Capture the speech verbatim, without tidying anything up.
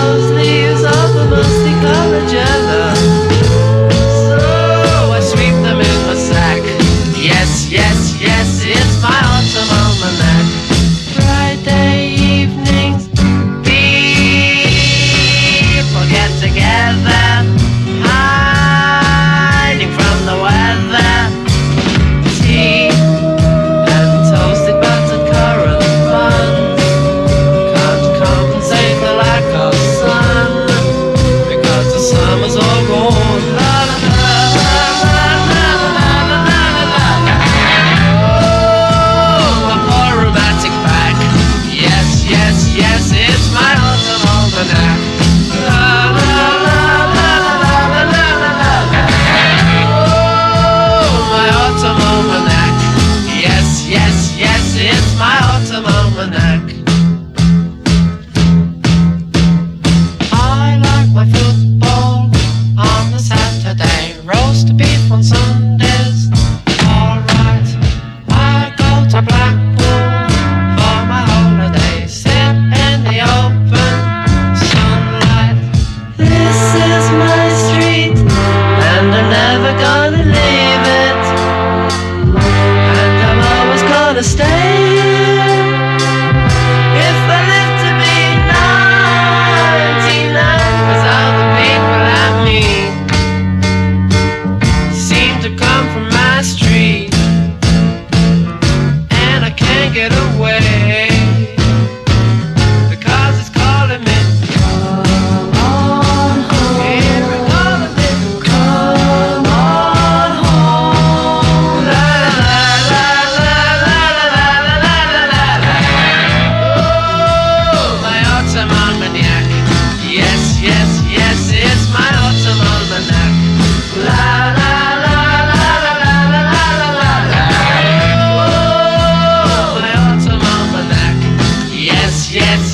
rose leaves of a multicolored jello. So I sweep them in my sack. Yes, yes, yes, it's my autumn almanac. Friday evenings, people get together, hiding from the weather. Tea and toasted buttered currant buns can't compensate the lack of sun, because the summer's all gone. La la la la la la la la la la la. Oh, my poor rheumatic back. Yes, yes, yes, it's my autumn almanac. La la la la la la la la la. Oh, my autumn almanac. Yes, yes, yes, it's my autumn almanac. I like my football on the Saturday, roast beef on Sundays. Alright, I go to Blackpool for my holiday, sit in the open sunlight. This is my street, and I'm never gonna leave it, and I'm always gonna stay. If I live to be ninety-nine, 'cause all the people like me seem to come from my street, and I can't get away, because it's calling me. Come on home. It's calling me. Come on home. La la la la la la la la la la. Oh, my autumn almanac. Yes, yes, yes, it's my autumn almanac. La la la la la la la la la la. Oh, my autumn almanac. Yes, yes,